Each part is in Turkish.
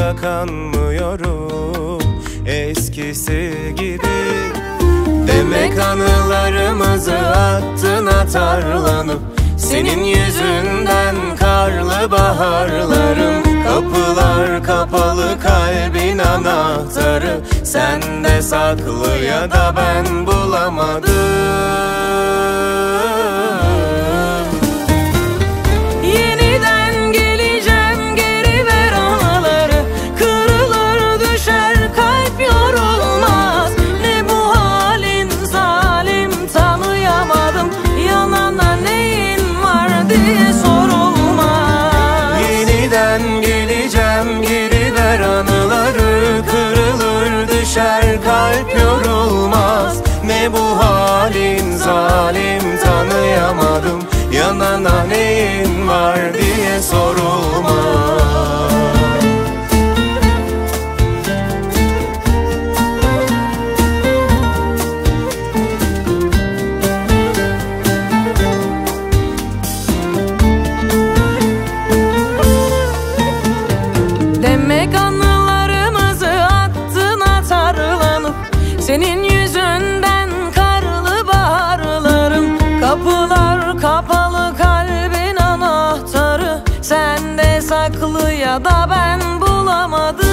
da kanmıyorum eskisi gibi. Demek anılarımızı attın atarlanıp, senin yüzünden karlı baharlarım. Kapılar kapalı, kalbin anahtarı sende saklı ya da ben bulamadım. Yeniden geleceğim, geri ver anıları. Kırılır düşer kalp, yorulmaz. Ne bu halin zalim, tanıyamadım. Yanana neyin var diye sorulmaz. Yeniden geleceğim, geri ver anıları. Kırılır düşer kalp, yorulmaz. Ne bu halin zalim, tanıyamadım. Yanana neyin var diye sorulmaz. Demek anılarımızı attın atarlanıp, senin yüzünden karlı baharlarım. Kapılar kapalı, kalbin anahtarı sende saklı ya da ben bulamadım.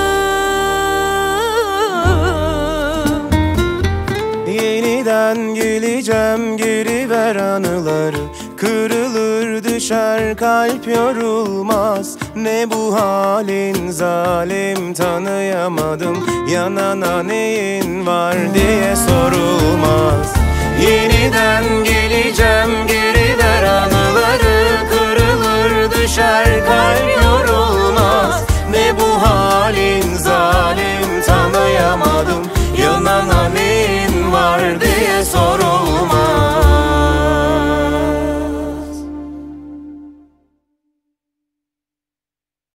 Yeniden geleceğim, geri ver anıları. Kırılır düşer kalp, yorulmaz. Ne bu halin zalim, tanıyamadım. Yanana neyin var diye sorulmaz. Yeniden